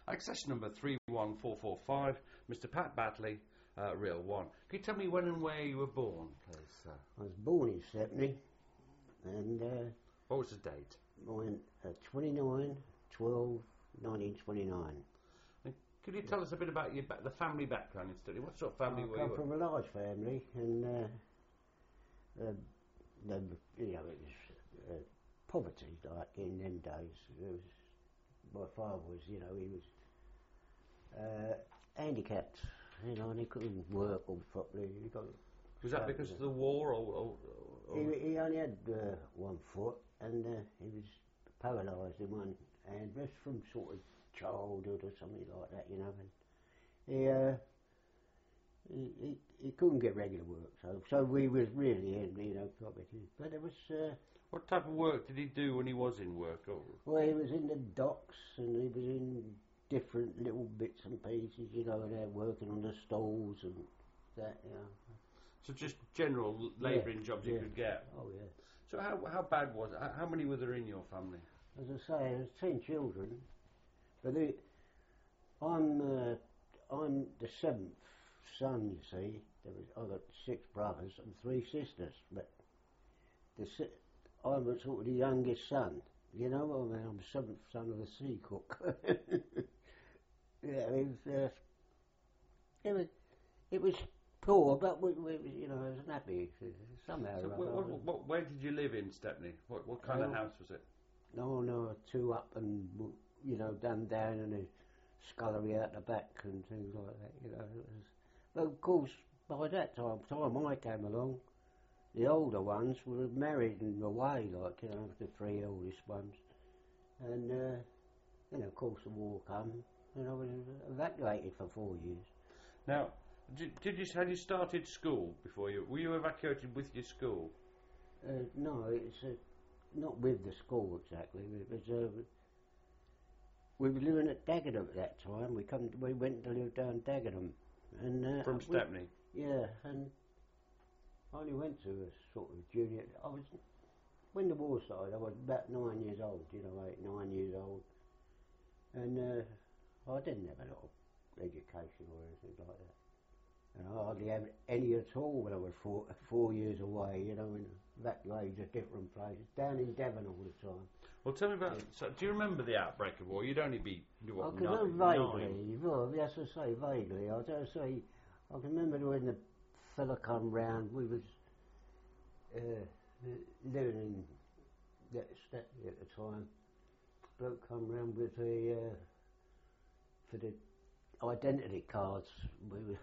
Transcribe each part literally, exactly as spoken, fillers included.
Access number three one four four five, Mister Pat Batley, uh, Real One. Can you tell me when and where you were born, please, sir? I was born in Stepney, and uh, What was the date? born uh, twenty-nine twelve nineteen twenty-nine. And could you tell us a bit about your ba- the family background in Stepney? What sort of family I were come you? from a large family, and uh, uh, the, you know, it was uh, poverty, like in them days. It was, my father was, you know, he was uh, handicapped, you know, and he couldn't work all properly. He got Was that because of the war, or...? or, or He, he only had uh, one foot, and uh, he was paralysed in one hand, just from sort of childhood or something like that, you know. And he, uh, he, he, he couldn't get regular work, so so we was really, you know, property. But it was, uh, What type of work did he do when he was in work? Or? well, he was in the docks, and he was in different little bits and pieces, you know, and they're working on the stalls and that, you know. So just general labouring Yeah, jobs you yeah. could get? Oh, yeah. So how how bad was it? How, how many were there in your family? As I say, there's ten children, but they, I'm uh, I'm the seventh son. You see, there was I got six brothers and three sisters, but the si- I'm a sort of the youngest son. You know, I mean, I'm the seventh son of a sea cook. Yeah, it was, uh, it was it was poor, but we, we you know, I was happy somehow. So or wh- other. what, what, where did you live in Stepney? What what kind of Um, house was it? No, no, two up and, you know, done down and a scullery out the back and things like that, you know. It was, but of course, by that time, time I came along, the older ones were married and away, like, you know, the three oldest ones. And, uh, then of course the war come, and I was evacuated for four years. Now, did, did you had you started school before you? Were you evacuated with your school? Uh, no, it's uh, not with the school exactly. It was, uh, we were living at Dagenham at that time. We come, we went to live down Dagenham, and uh, From we- Stepney? yeah, and I only went to a sort of junior. I was when the war started. I was about nine years old. You know, eight, nine years old, and uh, I didn't have a lot of education or anything like that. And I hardly had any at all when I was four, four years away, you know, in evacuated to different places, down in Devon all the time. Well, tell me about. So, do you remember the outbreak of war? You'd only be what, I can nine, remember nine. vaguely, well, yes, I say vaguely. I don't say, I can remember when the fella come round, we was uh, living in that Stepney at the time. Bloke come round with the, uh, for the identity cards. We were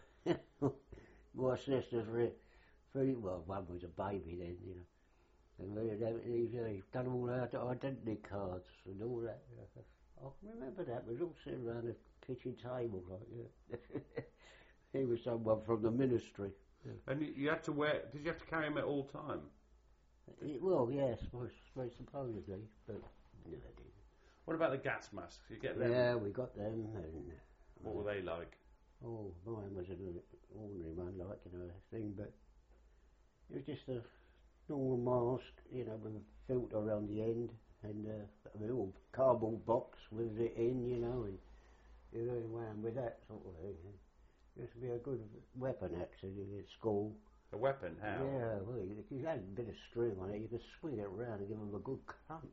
my sisters were three, well, one was a baby then, you know. And we, he, he done all our identity cards and all that. You know. I can remember that. We was all sitting around the kitchen table like that. He was someone from the ministry. Yeah. And you, you had to wear. Did you have to carry them at all time? It, well, yes, most, most supposedly, but no, I didn't. What about the gas masks? You get them? Yeah, we got them. And What were they like? oh, mine was an ordinary one, like, you know, thing, but it was just a normal mask, you know, with a filter around the end, and uh, a little cardboard box with it in, you know, and you're going around with that sort of thing. It used to be a good weapon, actually, at school. A weapon? How? Yeah, well, if you had a bit of string on it, you could swing it around and give them a good cut.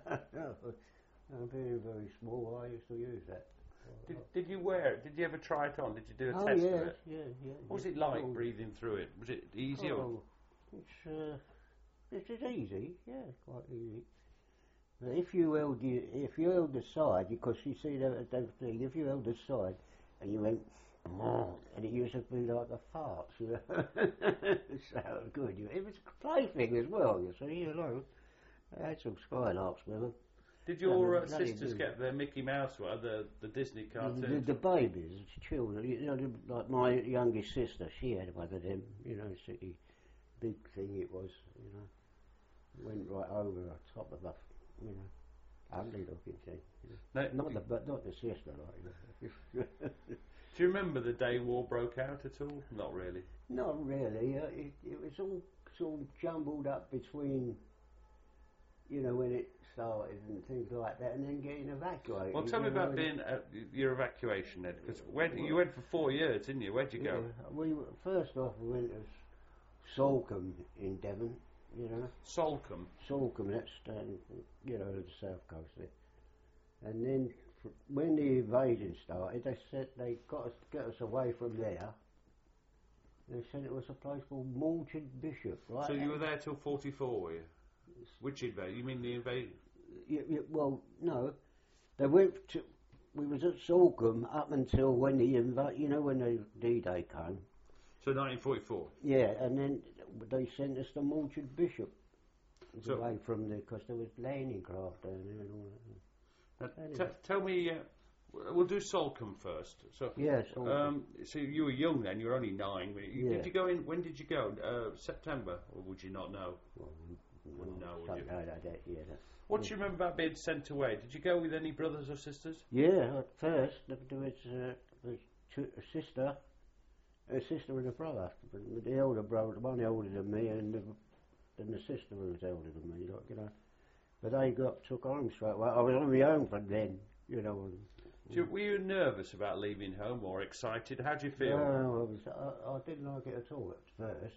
I'm very, very small, I used to use that. Did, did you wear it? Did you ever try it on? Did you do a Oh, test yeah, of it? yeah, yeah. What was yeah. it like Oh, breathing through it? Was it easy or? Oh, it's, uh, it's, it's easy, yeah, quite easy. But if you held the, if you held the side, because you see that, that thing, if you held the side and you went, and it used to be like a fart, you know. So good. It was a plaything as well, you see, you know. I had some skylarks with them. Did your Yeah, uh, bloody sisters good. get the Mickey Mouse one, the the Disney The, cartoons? the, the babies, the children, you know, like my youngest sister, she had one of them, you know, it's a big thing it was, you know. Went right over the top of her, you know. Ugly looking thing. You know. No, Not the, but not the sister, like, you know. Do you remember the day war broke out at all? Not really. Not really. Uh, it, it was all sort of jumbled up between you know, when it started and things like that, and then getting evacuated. Well, tell me you know, about being uh, your evacuation then, because you went for four years, didn't you? Where'd you go? Yeah, we were, first off we went to Salcombe in Devon, you know. Salcombe? Salcombe, that's down, you know, the south coast there. And then f- when the invasion started, they said they got us, get us away from there. They said it was a place called Malton Bishop, right? So you were there till forty-four, were you? Which invasion? You mean the invasion? Yeah, yeah, well, no. They went to, we was at Salcombe up until when the, inv- you know, when the D-Day came. So nineteen forty-four? Yeah, and then they sent us to Malton Bishop. So, away from the, because there was landing craft down there and all that. uh, Anyway. t- tell me, uh, we'll do Salcombe first. So, Yeah, Salcombe. um, so you were young then, you were only nine. You, Yeah. Did you go in, when did you go? Uh, September, or would you not know? Well, Wouldn't know, would don't you? know that, that, yeah, that. What do you remember about being sent away? Did you go with any brothers or sisters? Yeah, at first there was, uh, there was two, a sister, a sister and a brother. But the elder brother, the one older than me, and the, and the sister who was older than me, like, you know. But they got took home straight away. I was on my own from then, you know. And, Do you, were you nervous about leaving home or excited? How do you feel? No, I, was, I, I didn't like it at all at first.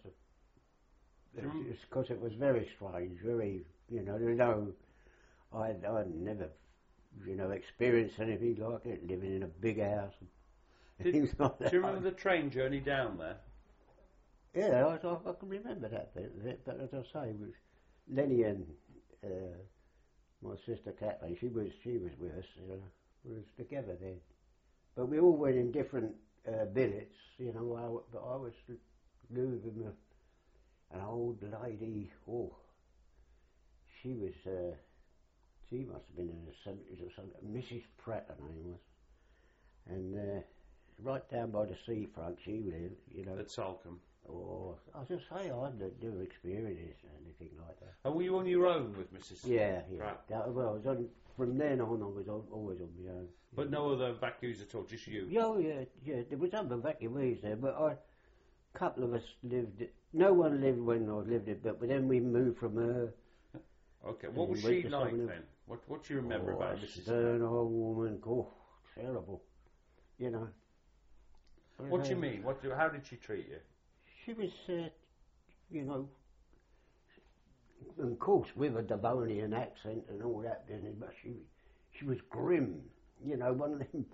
Do you rem- It's because it was very strange, very, you know, you know, I'd, I'd never, you know, experienced anything like it, living in a big house and Did- things like that. Do you remember the train journey down there? Yeah, I, I, I can remember that bit of it, but as I say, with Lenny and uh, my sister Kathleen, she was she was with us, you know, we was together then. But we all went in different uh, billets, you know. I, w- but I was living with an old lady. Oh, she was. Uh, she must have been in the seventies or something. Missus Pratt, her name was, and uh, right down by the seafront, she lived. You know. At Salcombe. Oh, I was just say I'd never experienced anything like that. And were you on your own with Missus Yeah, yeah. Pratt? That, well, I was on, from then on, I was on, always on my own. But no other evacuees at all, just you? Yeah, oh, yeah, yeah. There was other evacuees there, but I, a couple of us lived. No one lived when I lived it, but then we moved from her. Okay, what And was went she to like someone else. then? What What do you remember oh, about a Missus stern old woman. Oh, terrible. You know. What do you mean? What do, how did she treat you? She was, uh, you know, of course with a Devonian accent and all that, but she she was grim, you know, one of them.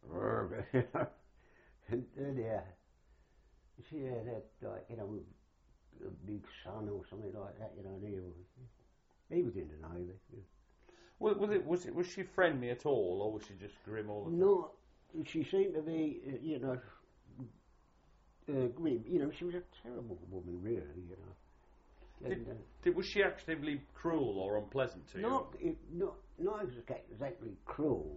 and then, yeah, she had that, like, you know, a big son or something like that, you know, and he was, he was in the Navy. Yeah. Was, was it was it was she friendly at all, or was she just grim all the time? Not, she seemed to be, uh, you know, uh, grim. You know, she was a terrible woman, really, you know. Did, And, uh, did, was she actively cruel or unpleasant to Not, you? it, not, not exac- exactly cruel,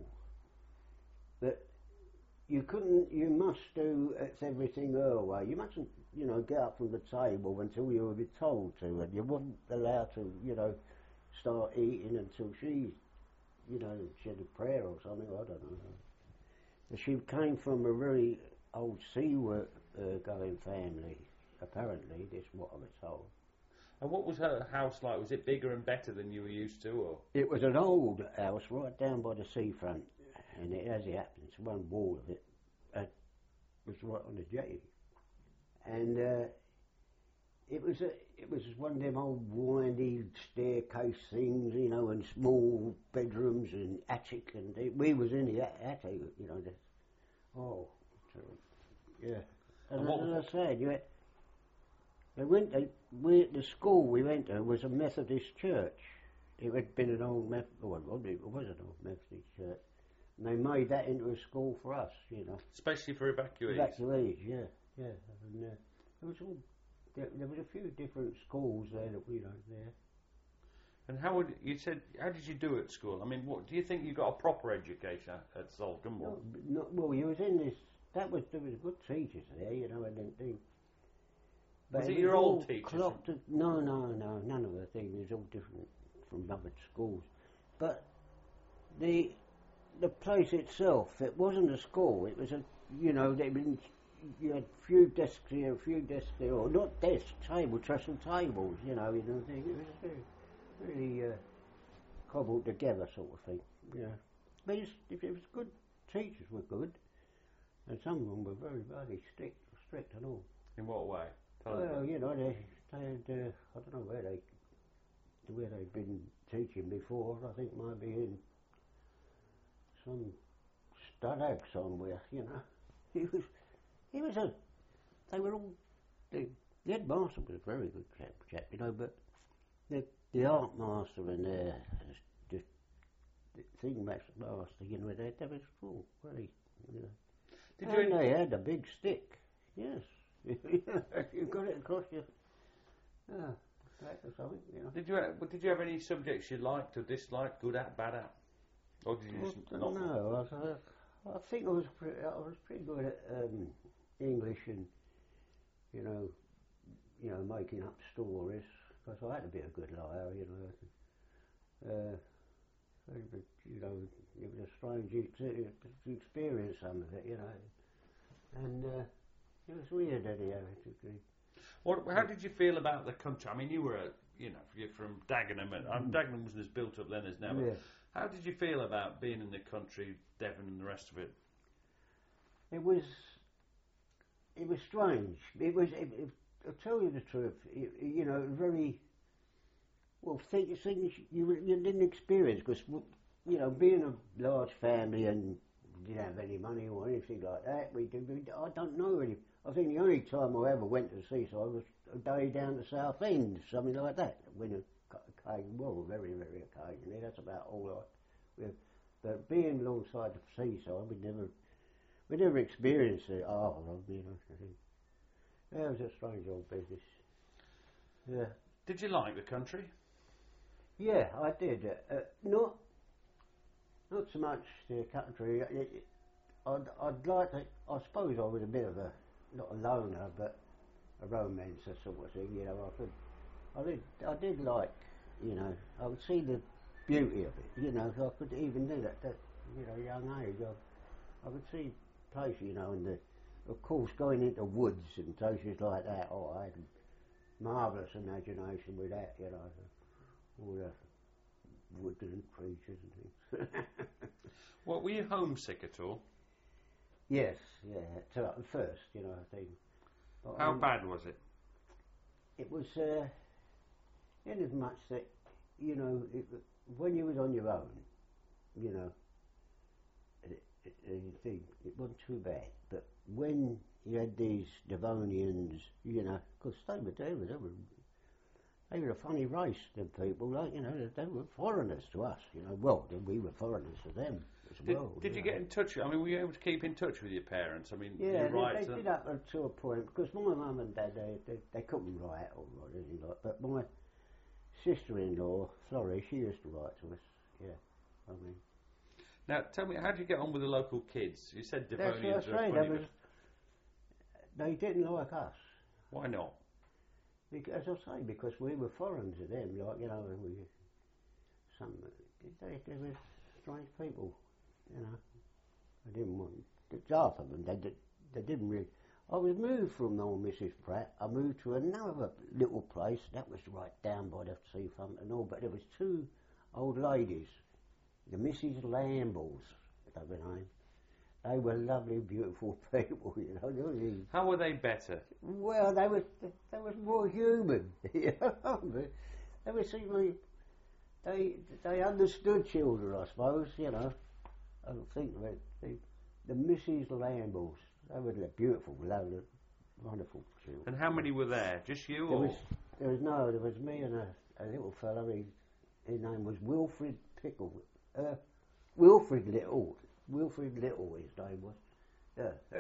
but you couldn't, you must do it's everything her way. You mustn't, you know, get up from the table until you were told to, and you weren't allowed to, you know, start eating until she, you know, she had a prayer or something, I don't know. But she came from a very old seawork uh, going family, apparently, that's what I was told. And what was her house like? Was it bigger and better than you were used to, or? It was an old house right down by the seafront, and it, as it happens, one wall of it uh, was right on the jetty, and uh, it was a, it was one of them old windy staircase things, you know, and small bedrooms and attic, and it, we was in the a- attic, you know. The, oh, yeah. And, And what as was I said, you had, they went. They, we at the school we went to was a Methodist church. It had been an old Methodist. Well, it was an old Methodist church, and they made that into a school for us. You know, Especially for evacuees. evacuees. Yeah, yeah. And uh, there was all. There, there was a few different schools there that we know there. And how would you said? How did you do at school? I mean, what do you think you got a proper education at, at Salcombe? No, not, well, you was in this. That was there was good teachers there, you know, and then thing. But Was it was your old all teachers? clocked at- no, no, no, none of the things. It was all different from other schools. But the the place itself, it wasn't a school. It was a, you know, they been, you had a few desks here, a few desks there, or not desks, table, trestle tables, you know, you know, thing. It was very, really, uh, cobbled together sort of thing. Yeah, but it's, it, it was good. Teachers were good, and some of them were very, very strict, strict and all. In what way? Tell us Well, about- you know, they, they had, uh, I don't know where they, where they'd been teaching before. I think might be in some stadag somewhere, you know. He was, he was a, they were all, the, the headmaster was a very good chap, chap, you know, but the, the art master and the, the, the thing master, you know, they, they was all very, you know. Did and you? they had a big stick, yes. You got it across your, yeah, back or something, you know. Did you? Have, did you have any subjects you liked or disliked, good at, bad at, or did you just Well, not? no, I, was, uh, I think I was pretty, I was pretty good at um, English and you know, you know, making up stories because I had to be a good liar, you know. Uh, but, you know, it was a strange ex- experience, some of it, you know, and uh, it was weird anyhow. What? How did you feel about the country? I mean, you were, a, you know, you're from Dagenham, and um, Dagenham wasn't as built up then as now. Yeah. How did you feel about being in the country, Devon, and the rest of it? It was, it was strange. It was, it, it, I'll tell you the truth, it, you know, very, well, things, things you, you didn't experience because, you know, being a large family and didn't have any money or anything like that, we did, we, I don't know really. I think the only time I ever went to the seaside was a day down the South End, something like that, when it came, well, very, very occasionally, that's about all I, we, but being alongside the seaside, we never, we never experienced it. Oh, you know, I think. Yeah, it was a strange old business. Yeah. Did you like the country? Yeah, I did. Uh, uh, not, not so much the country. It, it, I'd, I'd like to. I suppose I was a bit of a, not a loner, but a romancer sort of thing. You know, I could, I did, I did like, you know, I would see the beauty of it. You know, I could even do that. That, you know, young age. I, I could see places, you know, and the, of course, going into woods and places like that. Oh, I had a marvellous imagination with that. You know, all the woodland creatures and things. Well, were you homesick at all? Yes, yeah. So at first, you know, I think. But, How um, bad was it? It was uh, in as much that, you know, it, when you was on your own, you know, it, it, it, you think it wasn't too bad. But when you had these Devonians, you know, because they were, they were, they were, they were a funny race, them people, like, you know, they, they were foreigners to us, you know. Well, we were foreigners to them as Did, well. did you know. get in touch? I mean, were you able to keep in touch with your parents? I mean, Yeah, you write they, to they them? did up to a point, because my mum and dad, they, they, they couldn't write or anything like that, but my sister-in-law, Florrie, she used to write to us, yeah, I mean. Now, tell me, how did you get on with the local kids? You said That's Devonians what I are say, funny, they, was, they didn't like us. but why not? Because, as I say, because we were foreign to them, like, you know, and we, some, they, they were strange people, you know. I didn't want, half of them, they, did, they didn't really. I was moved from old Missus Pratt. I moved to another little place that was right down by the seafront and all, but there was two old ladies, the Missus Lambles, they were named. They were lovely, beautiful people, you know. Really. How were they better? Well, they were they was more human, you know. They were simply they they understood children, I suppose, you know. I think that the, the Missus Lambles, they were beautiful, lovely, wonderful children. And how many were there? Just you, There or was, there was no, there was me and a, a little fellow. He, his name was Wilfred Pickle. Uh, Wilfred Little. Wilfred Little, his name was. Yeah.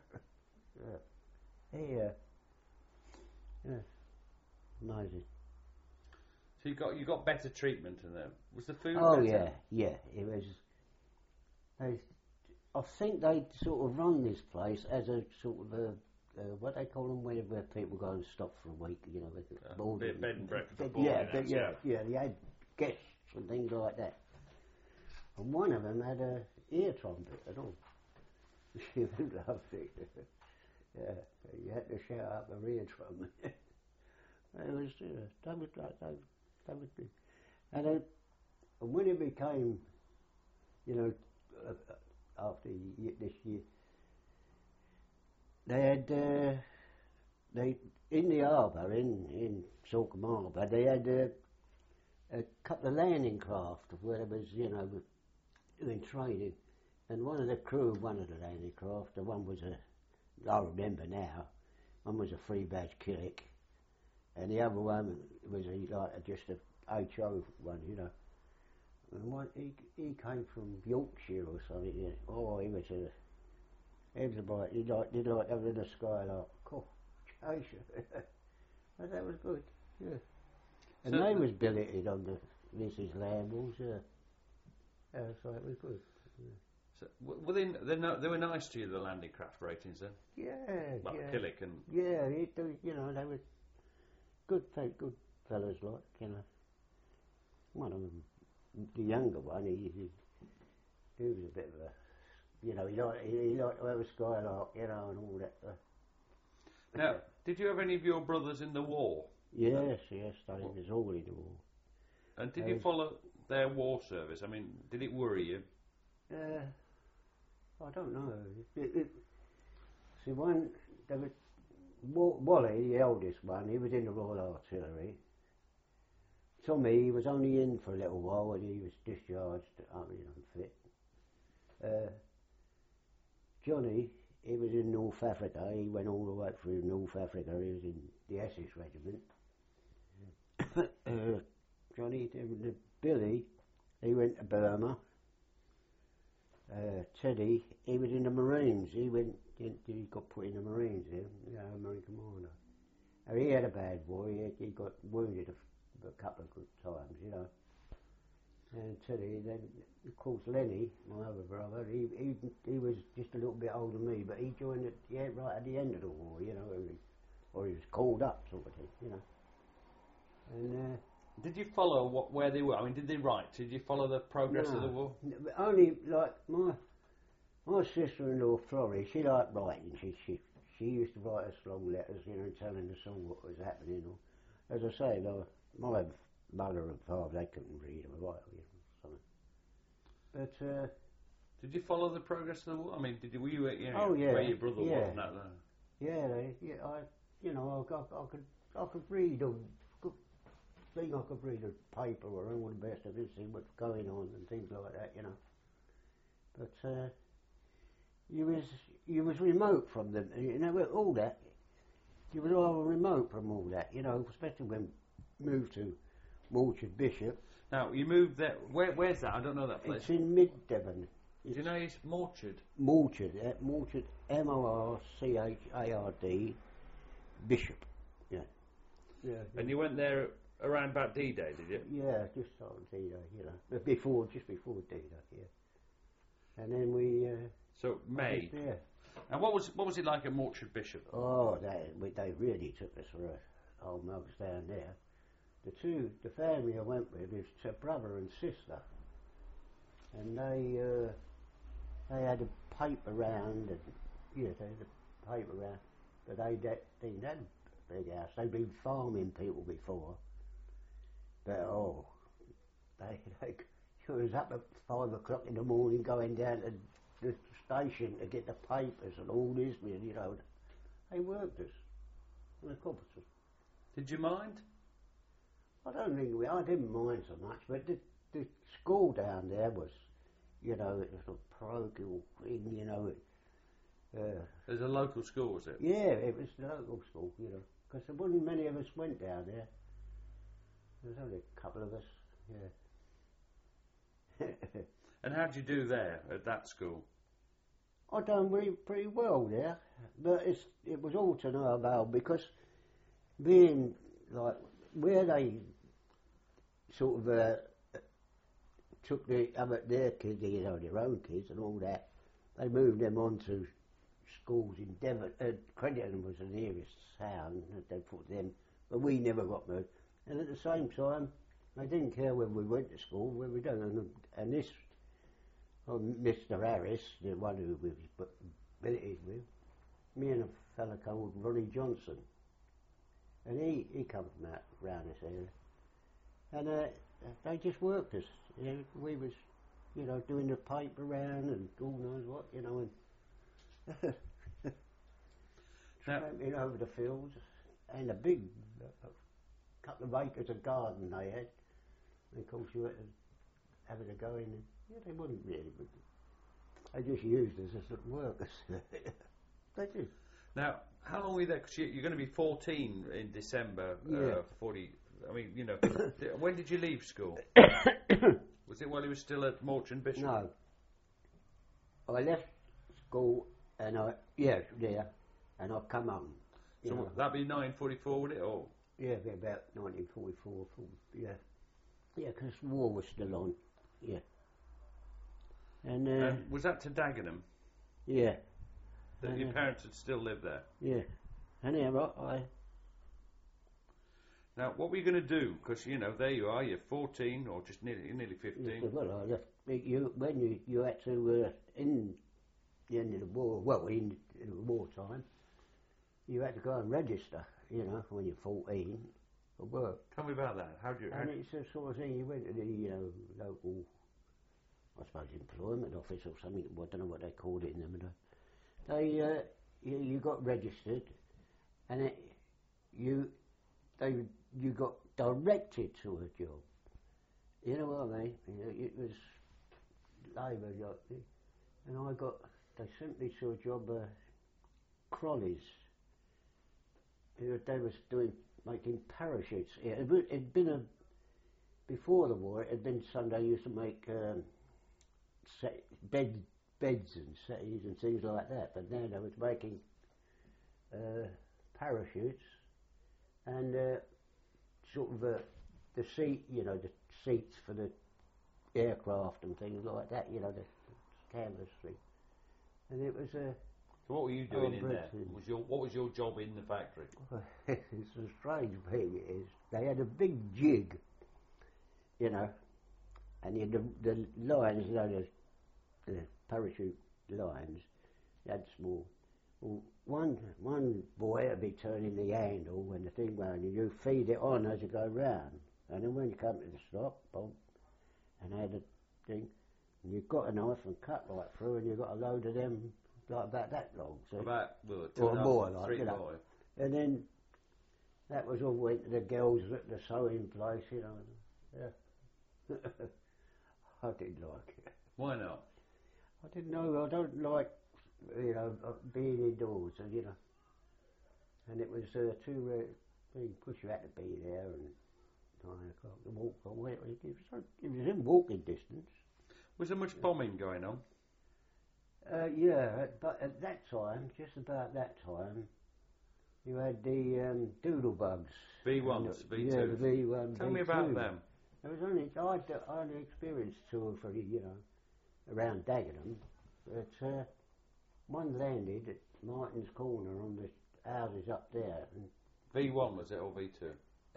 yeah. He, uh, yeah. Amazing. so you got you got better treatment in there? Was the food? Oh better? yeah, yeah. It was. They, I think they sort of run this place as a sort of a uh, what they call them, where, where people go and stop for a week, you know, with Uh, board bed, bed and breakfast. bed, or yeah, boarding but house, yeah, yeah, they had guests and things like that. And one of them had a ear trumpet and all. She was lovely. Yeah, you had to shout up a ear trumpet. It was, uh, that was like, that, that was good. And uh, and when it became, you know, uh, uh, after y- this year, they had, uh, they, in the harbour, in, in Salcombe Harbour, they had uh, a couple of landing craft where there was, you know, doing training. And one of the crew of one of the landing craft, the one was a, I remember now, one was a three badge Killick, and the other one was a, like a, just a H O one, you know. And one, he, he came from Yorkshire or something, yeah. Oh, he was a, he was a bright, he like, did like having a skylark. Cool, chase you. But that was good, yeah. And So they the- was billeted on the Missus Lamble's, yeah. Yeah, so it was good. Yeah. So, w- were they, they, no, they were nice to you, the landing craft ratings then? Yeah, Well, yeah. Killick and... Yeah, it, do- you know, they were good, fe- good fellas, like, you know. One of them, the younger one, he, he, he was a bit of a, you know, he liked, he, he liked to have a skylark, you know, and all that. Uh, Now, did you have any of your brothers in the war? yes, yes, they was all in the war. And did I you was- follow their war service? I mean, did it worry you? Uh, I don't know. It, it, see, one, there was, Wa- Wally, the eldest one, he was in the Royal Artillery. Tommy, he was only in for a little while and he was discharged, I mean, unfit. Uh, Johnny, he was in North Africa. He went all the way through North Africa. He was in the Essex Regiment. uh, Johnny, the, Billy, he went to Burma. Uh, Teddy, he was in the Marines. He went, he, he got put in the Marines, yeah, yeah, Marine Commander. Uh, he had a bad boy. He, he got wounded a, f- a couple of good times, you know. And Teddy, then of course Lenny, my other brother, he he he was just a little bit older than me, but he joined at the end, right at the end of the war, you know, or he, or he was called up, sort of thing, you know. And uh, Did you follow what where they were? I mean, did they write? Did you follow the progress no, of the war? n- but only like my my sister-in-law Florrie, she liked writing. She she she used to write us long letters, you know, telling us all what was happening. Or, as I say, like, my mother and father, they couldn't read or write, you know, something. But uh, Did you follow the progress of the war? I mean, did you, were you, you know, Oh, yeah, where your brother yeah. was? Not that. yeah, they, yeah, I you know, I, I, I could I could read a good thing. I could read a paper or all the best of it, see what's going on and things like that, you know. But uh, you was you was remote from them, you know, all that. You was all remote from all that, you know, especially when moved to Morchard Bishop. Now, you moved there. Where, where's that? I don't know that place. It's in Mid Devon. Do you know it's Morchard? Morchard, uh, Morchard, M O R C H A R D, Bishop. Yeah. Yeah. And you went there around about D-Day, did you? Yeah, just on D-Day, you know, uh, before, just before D-Day, yeah. And then we. Uh, So May. Yeah. And what was what was it like at Morchard Bishop? Oh, they we, they really took us for a old mugs down there. The two, the family I went with, is a brother and sister, and they uh, they had a paper round, and yeah, they had a paper round, but they they they didn't have a big house. They'd been farming people before, but oh, they they it was up at five o'clock in the morning going down to the station to get the papers and all this, you know. They worked us. And of course, Did you mind? I don't think we, I didn't mind so much, but the, the school down there was, you know, it was a parochial thing, you know. It, uh, There's a local school, was it? yeah, it was the local school, you know, because there wasn't many of us went down there. There was only a couple of us, yeah. And how'd you do there at that school? I done really pretty well there, but it's it was all to no avail because being like where they sort of uh, took the other their kids, you know, their own kids and all that, they moved them on to schools in Devon. Uh, Crediton was the nearest town that they put them, but we never got moved. And at the same time, they didn't care whether we went to school, where we don't. And, and this. Well, Mister Harris, the one who we was billeted with, me and a fella called Ronnie Johnson, and he, he come from out round this area, and uh, they just worked us. You know, we was, you know, doing the paper round and God knows what, you know, and Now, tramping over the fields, and a big uh, couple of acres of garden they had. And of course you had to have it a go in, and yeah, they wasn't really good. They just used us as workers. They did. now, how long were you there? Because you're going to be fourteen in December. Yeah. Uh, Forty. I mean, you know, when did you leave school? Was it while you were still at Morton Bishop? No. I left school and I, yeah, yeah, and I've come home. You So know, would that be nine forty-four, would it? Or yeah, it'd be about nineteen forty-four, forty, yeah. Yeah, because the war was still on, yeah. And, uh, and was that to Dagenham? yeah, That and, your uh, parents had still lived there? yeah. Anyhow, I, Now, what were you going to do? Because, you know, there you are, you're fourteen, or just nearly, you're nearly fifteen. yeah, well, I left, you, when you, you had to, uh, in the end of the war, well, in, in the wartime, you had to go and register, you know, when you're fourteen, for work. Tell me about that. How do you... How And do you it's the sort of thing, you went to the, you know, local, I suppose, employment office or something, I don't know what they called it in them. They, uh, you, you got registered, and it, you, they, you got directed to a job. You know what I mean? You know, it was labour job, and I got, they sent me to a job, uh, Crollies. They was doing, making parachutes. It had it'd been a, before the war, it had been Sunday, used to make um, set, bed, beds and settees and things like that, but now they was making uh, parachutes and uh, sort of uh, the seat, you know, the seats for the aircraft and things like that, you know, the canvas thing. And it was a... Uh, So what were you doing Oh, in there? Britain. Was your What was your job in the factory? It's a strange thing, it is. They had a big jig, you know, and you had the, the lines, you know, the, the parachute lines, they had small. Well, one, one boy would be turning the handle when the thing went, and you feed it on as you go round. And then when you come to the stop, boom, and they had a thing, and you got a knife and cut right through, and you got a load of them like about that long. So About, well, two or and a half, more, like, three you know. more. And then that was all went to the girls at the sewing place, you know. Yeah. I didn't like it. Why not? I didn't know, I don't like, you know, uh, being indoors, and you know. And it was uh, too, uh, being pushed, you had to be there, and nine o'clock to walk away. It was, it was in walking distance. Was there much bombing going on? Uh, yeah, but at that time, just about that time, you had the um, doodle bugs. V ones, And, V twos. Yeah, the V one, Tell V me about two. them. There was only, I'd uh, only experienced two or three, you know, around Dagenham, but uh, one landed at Martin's Corner on the houses up there. And, V one was it, or V two?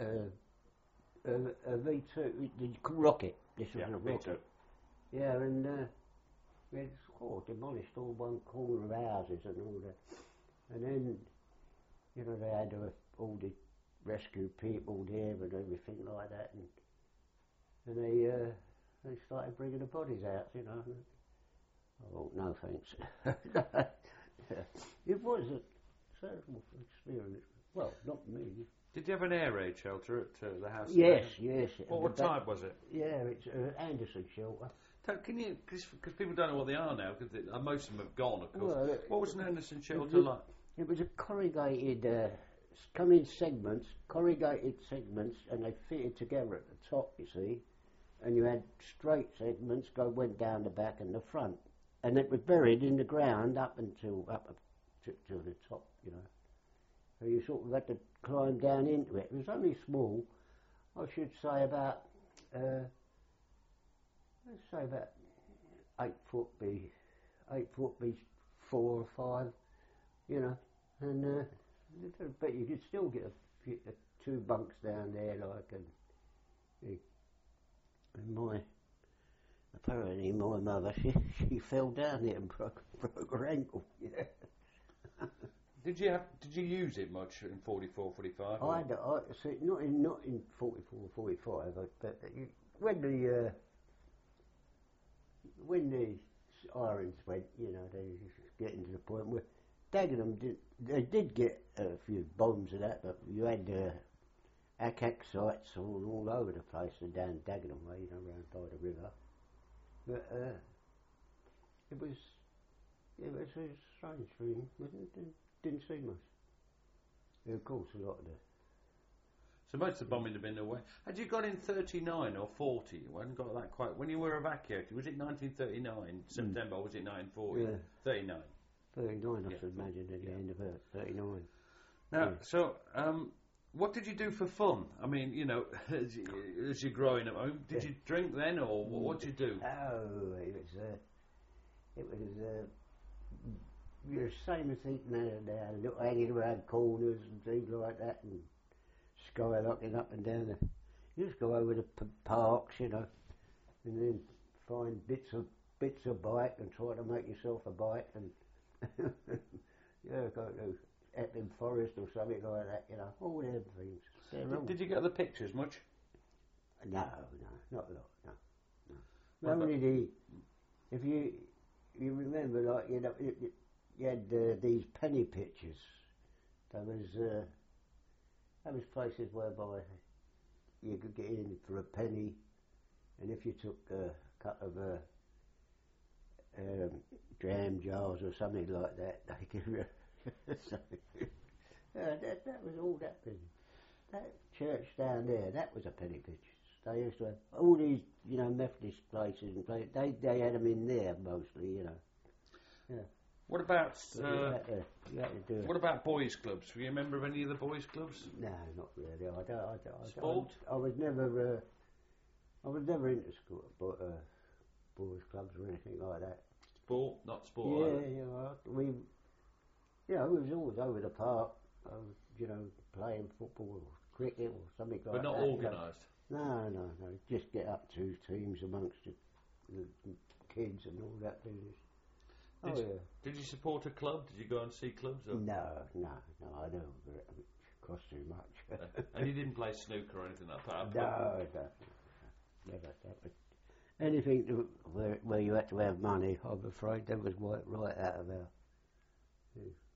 uh, a, a V two, the rocket, this was Yeah, a V two. rocket. Yeah, and uh, we had oh, demolished all one corner of houses and all that. And then, you know, they had uh, all the rescue people there and everything like that. And, and they uh, they started bringing the bodies out, you know. Oh, no thanks. It was a terrible experience. Well, not me. Did you have an air raid shelter at uh, the house? Yes, yes. What, what But- type was it? Yeah, it's uh, Anderson shelter. Tell, can you, because people don't know what they are now, because uh, most of them have gone, of course. Well, it- what was an Anderson shelter it- like? It was a corrugated, uh, s- come in segments, corrugated segments, and they fitted together at the top, you see. And you had straight segments go went down the back and the front, and it was buried in the ground up until up to, to the top, you know. So you sort of had to climb down into it. It was only small. I should say about, uh, let's say about eight foot by eight foot by four or five. You know, and uh, but you could still get a, few, uh, two bunks down there, like, and, and my apparently my mother she she fell down there and broke broke her ankle. Yeah. Did you have? Did you use it much in forty-four, forty-five? I had, I see, not in not in forty-four, forty-five, but, but you, when the uh, when the irons went, you know, they was getting to the point where Dagenham did. They did get a few bombs and that, but you had uh, A C A C sites all, all over the place and down Dagenham way, you know, around by the river. But uh, it was it was a strange feeling. Didn't, didn't, didn't see much. And of course, a lot of the So most of the bombing had been away. Had you got in thirty-nine or forty? You hadn't got that quite. When you were evacuated, was it nineteen thirty-nine, September, or was it nineteen forty? Yeah. thirty-nine. thirty-nine, I Yeah. should imagine, at the Yeah. end of it, thirty-nine. Now, Yeah. so, um, what did you do for fun? I mean, you know, as, you, as you're growing up, I mean, did Yeah. you drink then, or what did you do? Oh, it was, uh, it was, uh, you're the same as thinking now, now, look, hanging around corners and things like that, and skylocking up and down the, you just go over the p- parks, you know, and then find bits of, bits of bike and try to make yourself a bike, and, yeah, go to Epping Forest or something like that, you know, all them things. They're all- Did, did you get the pictures much? No, no, not a lot, no. What no. Only the, if you you remember, like, you know, you, you- you had uh, these penny pictures. There was, uh, there was places whereby you could get in for a penny, and if you took a couple of uh, um, jam jars or something like that, they could. so, yeah, that, that was all that penny. That church down there, that was a penny pictures. They used to have all these, you know, Methodist places and places. They they had them in there mostly, you know. Yeah. What about But you, uh, had to, you had to do it. what about boys' clubs? Do you remember of any of the boys' clubs? No, not really. I don't. I, don't, I, Sport? I, I was never. Uh, I was never into school, but uh, boys' clubs or anything like that. Sport, not sport. Yeah, either. you know, we. You know, we was always over the park. Uh, you know, playing football or cricket or something like But not that. you know. organised. No, no, no. Just get up two teams amongst the, the kids and all that business. Did oh you, yeah. Did you support a club? Did you go and see clubs? Or? No, no, no. I don't. It costs too much. And you didn't play snooker or anything like that? no, no, never. That. Anything to, where where you had to have money, I'm afraid that was right, right out of our. Yeah.